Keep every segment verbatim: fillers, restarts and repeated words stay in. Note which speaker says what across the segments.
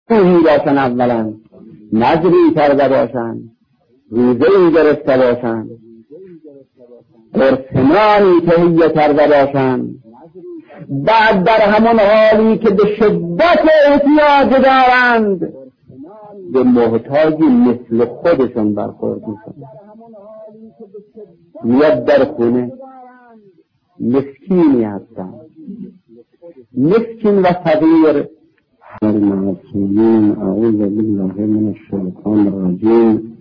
Speaker 1: روحی باشن، اولا نظری کرده باشن، روزه‌ای گرفته باشن، قرصنانی تهیه کرده باشن، بعد در همون حالی که به شدت احتیاج دارند به محتاجی مثل خودشون برخورد میکنن. میاد در خونه مسکینی هستن، مسکین و فقیر. المعصومین اعوذ بالله من الشیطان الرجیم.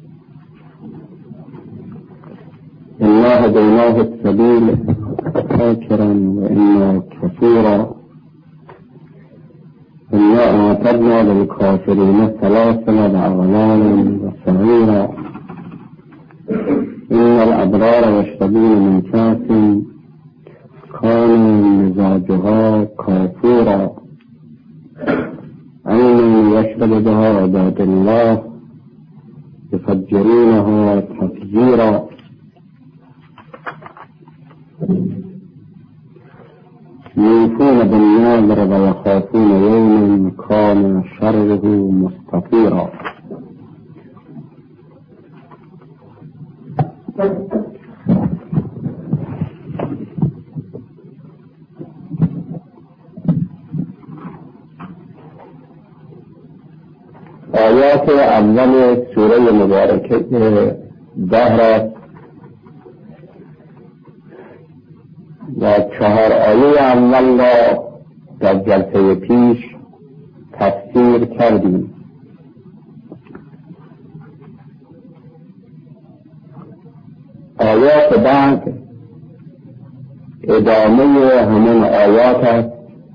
Speaker 1: انا هدیناه السبیل شاکرا و انا کفورا انا اعتدنا للکافرین سلاسل واغلالا وسعیرا ان الابرار یشربون من کأس کان مزاجها کافورا عین یشرب بها عباد الله یفجرونها تفجیرا. یوفون بالنذر و یخافون یوما کان شره مستطیرا. آیات اول سوره مبارکه دهر است و چهار آیه اول را در جلسه پیش تفسیر کردیم. آیات بعد ادامه همون آیات است.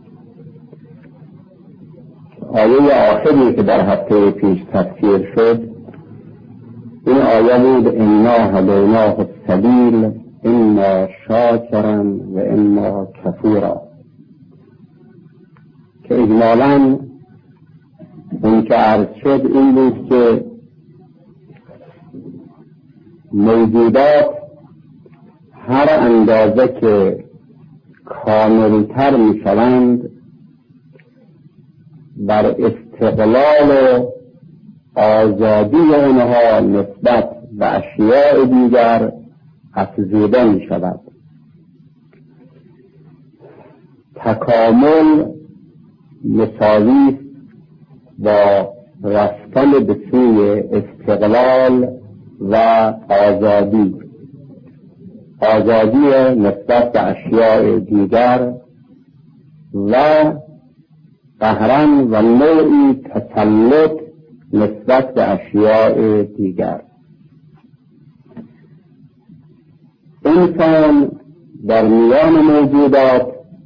Speaker 1: آیه آخری که در هفته پیش تفسیر شد این آیه بود انا هدیناه السبیل اما شاکرا و اما کفورا، که اجمالاً اون که عرض شد این بود که موجودات هر اندازه که کاملتر می شوند بر استقلال و آزادی اونها نسبت به اشیاء دیگر افزوده می شود. تکامل مساوی با رفتن به سوی استقلال و آزادی، آزادی نسبت به اشیاء دیگر و قهرن و نوعی تسلط نسبت به اشیاء دیگر. انسان در میان موجودات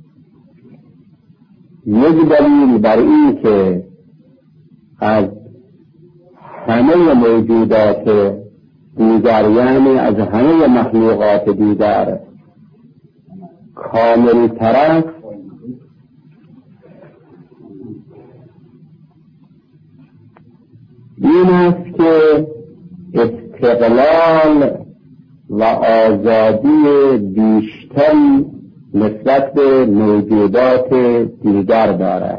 Speaker 1: یک دلیل بر این که از همه موجودات دیگر، یعنی از همه مخلوقات دیگر کامل تر این است که استقلال و آزادی بیشتری نسبت به موجودات دیگر دارد.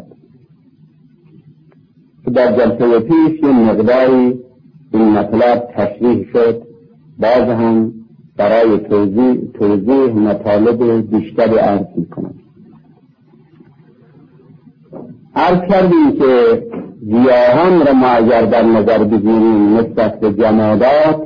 Speaker 1: در جلسه پیش این مقداری این مطلب تشریح شد، باز هم برای توضیح, توضیح مطالب بیشتری عرض میکنم. عرض کردیم که گیاهان را ما اگر در نظر بگیریم نسبت به جمادات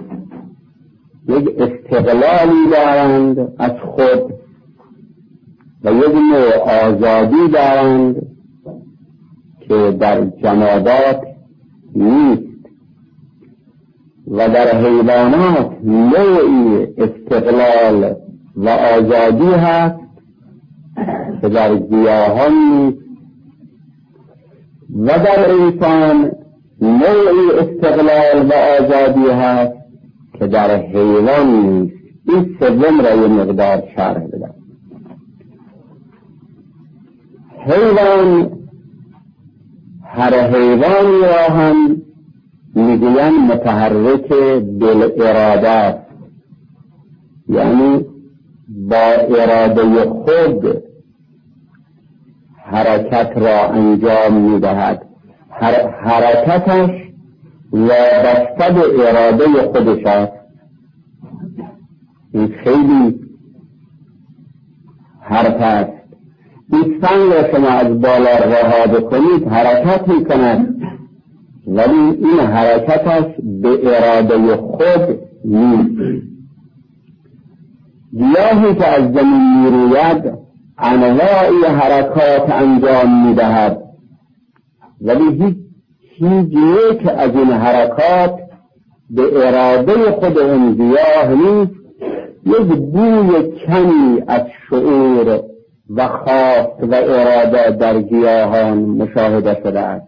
Speaker 1: یک استقلالی دارند از خود و یک نوع آزادی دارند که در جمادات نیست، و در حیوانات نوعی استقلال و آزادی هست که در گیاهان نیست، و در انسان نوعی استقلال و آزادی هست که در حیوان نیست. این سوم را یه مقدار شرح بدم. حیوان، هر حیوانی را هم میگوین متحرک بالاراده است، یعنی با اراده خود حرکت را انجام میدهد حرکتش وابسته به اراده خودش است. این خیلی حرف است. این سنگ را شما از بالا رها بکنید حرکت میکند، ولی این حرکتش به اراده خود نیست. گیاهی که از زمین میروید انواعی حرکات انجام میدهد، ولی هیچ هیچ یک از این حرکات به اراده خود اون گیاه نیست. یک بوی کمی از شعور و خواست و اراده در گیاهان مشاهده شده است.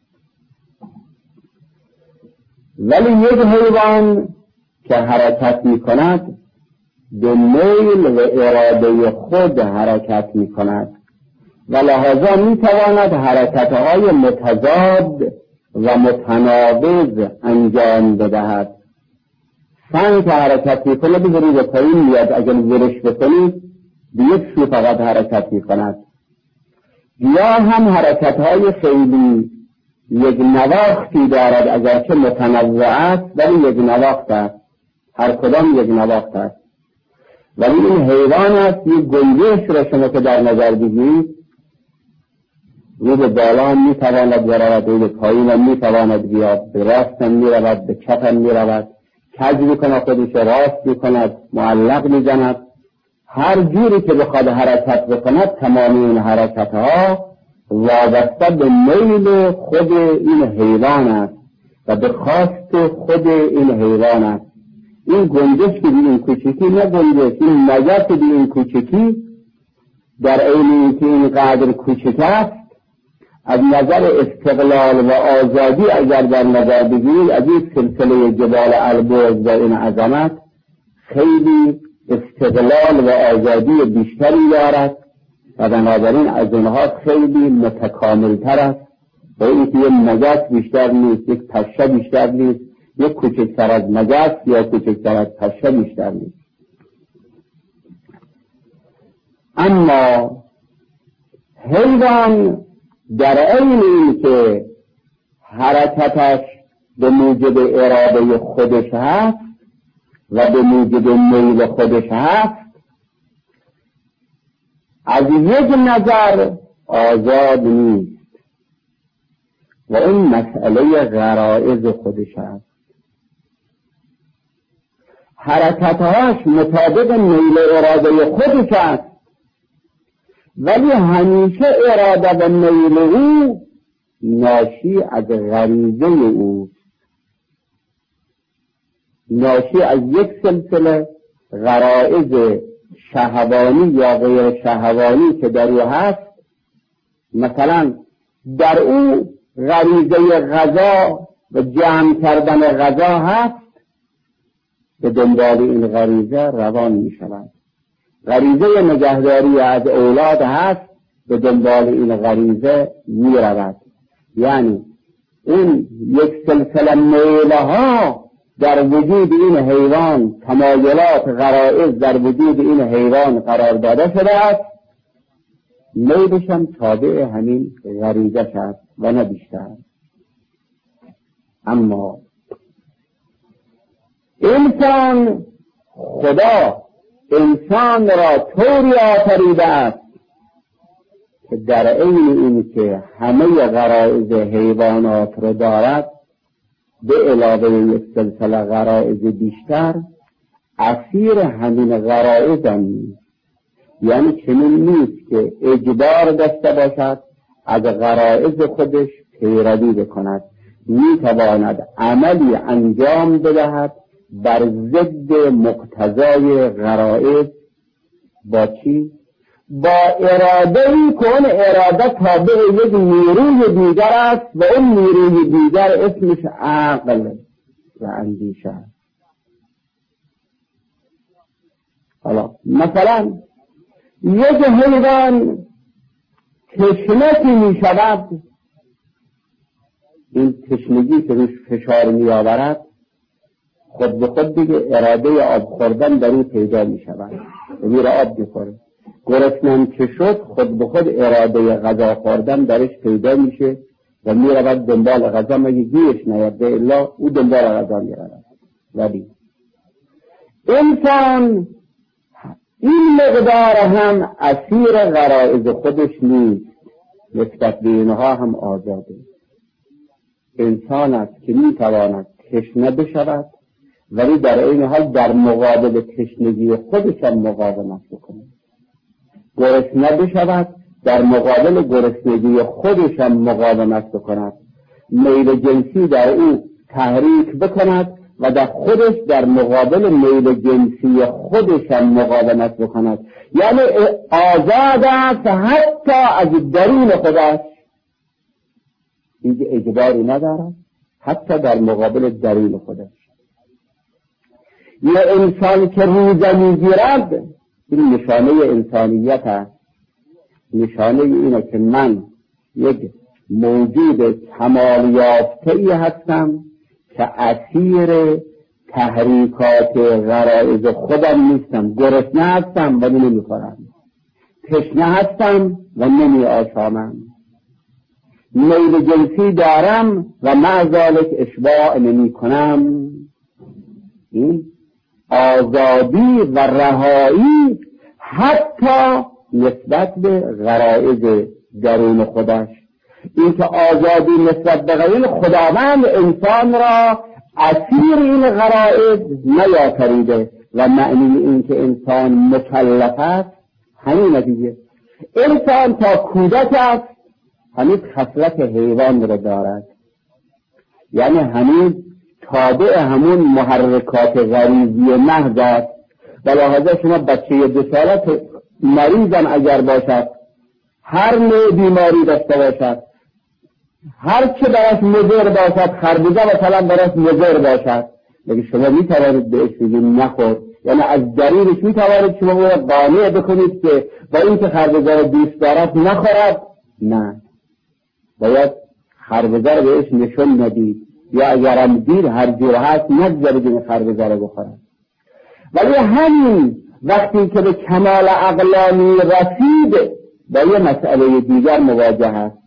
Speaker 1: ولی یک حیوان که حرکت می کند به میل و اراده خود حرکت می کند و لحاظا می تواند حرکتهای متضاد و متناقض انجام بدهد. سنگ که حرکت می کند بذارید به پایین میاد، اگر ورش بکنید به یک سو فقط حرکت می کند. گیاه هم حرکتهای خیلی یک نواختی دارد، اگرچه متنوع است ولی یک نواخت است، هر کدام یک نواخت است. ولی این حیوان است، یک گنجش را شما که در نظر بگیرید، رو به بالا هم می تواند برود، رو به پایین هم می تواند بیاد، به راست هم می رود، به چپ هم می رود، کج می کند خودش، راست می کند، معلق می زند. هر جوری که بخواد حرکت بکند تمامی این حرکت ها وابسته به میل خود این حیوان است و به خواست خود این حیوان است. این گنجش که به این کوچکی، نه گنجش، این نجات به این کوچکی، در عین اینکه اینقدر کوچک است، از نظر استقلال و آزادی اگر در نظر بگیرید از این سلسله جبال البرز و این عظمت خیلی استقلال و آزادی بیشتری دارد و بنابراین از اونها خیلی متکامل تر است و اینکه یک مگس بیشتر نیست، یک پشه بیشتر نیست، یک کوچکتر از مگس یا کوچکتر از پشه بیشتر نیست. اما حیوان در عین اینکه حرکتش به موجب اراده خودش هست و به موجب میل خودش هست، از یک نظر آزاد نیست و این مسئله غرایز خودش هست. حرکتهاش مطابق میل اراده خودش هست، ولی همیشه اراده و میل او ناشی از غریزه او، ناشی از یک سلسله غرایز شهوانی یا غیر شهوانی که در او هست. مثلا در او غریزه غذا و جمع کردن غذا هست، به دنبال این غریزه روان می شود. غریزه نگهداری از اولاد هست، به دنبال این غریزه می رود. یعنی این یک سلسله میله ها در وجود این حیوان، تمایلات غرائز در وجود این حیوان قرار داده شده است، میلش هم تابع همین غریزه است و نه بیشتر. اما انسان، خدا انسان را طوری آفریده است که در عین این که همه غرایز حیوانات را دارد، به علاوه یک سلسله غرایز بیشتر، اسیر همین غرایز هم نیست. یعنی چنین نیست که اجبار داشته باشد از غرایز خودش پیروی بکند، میتواند عملی انجام بدهد بر ضد مقتضای غرایز. با چی؟ با اراده‌ای که اون اراده تابع یک نیروی دیگر است و اون نیروی دیگر اسمش عقل و اندیشه است. حالا مثلا یک حیوان تشنگی می شود، این تشنگی که روش فشار می آورد خود به خود دیگه اراده آب خوردن در این پیدا می شود و میره آب میخوره. گرسنه‌ام که شد خود به خود اراده غذا خوردن درش پیدا میشه، و میرود دنبال غذا، مگه گیرش نیاد؟ به الا او دنبال غذا میرود. ولی انسان این مقدار هم اسیر غرایز خودش نیست، نسبت به اینها هم آزاده. انسان است که میتواند تشنه بشود ولی در این حال در مقابل تشنگی خودش هم مقاومت بکنه، گرسنه بشود در مقابل گرسنگی خودش هم مقاومت بکند، میل جنسی در او تحریک بکند و در خودش در مقابل میل جنسی خودش هم مقاومت بکند. یعنی آزاد است حتی از درون خودش، اینکه اجباری ندارد، حتی در مقابل درون خودش. یه انسان که روزه میگیرد، این نشانه انسانیت است، نشانه اینه که من یک موجود کمال یافته‌ای هستم که اسیر تحریکات غرایز خودم نیستم. گرسنه هستم ولی نمیخورم، تشنه هستم و نمی آشامم، میل جنسی دارم و مع ذلک اشباع نمی کنم. این آزادی و رهایی حتی نسبت به غرایز درون خودش. این که آزادی نسبت به غرایز خداوند انسان را اسیر این غرایز نیافریده و معنی این که انسان مکلف است همین دیگه. انسان تا کودک است هنوز خصلت حیوان را دارد، یعنی هنوز تابع همون محرکات غریزی محض است. و لحاظه شما بچه دو ساله مریضم اگر باشد، هر نوع بیماری داشته باشد، هر چه براش مضر باشد، خربوزه مثلا براش مضر باشد، لیکن شما میتوانید بهش بگید نخور، یعنی از دلیلش میتوانید شما او را قانع بکنید که با این که خربوزه را دوست دارد نخورد؟ نه، باید خربوزه را بهش نشون ندید، یا اگرم دیر هر جور هست نگذارید این خربوزه را بخورد. ولی همین وقتی که به کمال عقلانی رسید با یه مسئله دیگر مواجه است.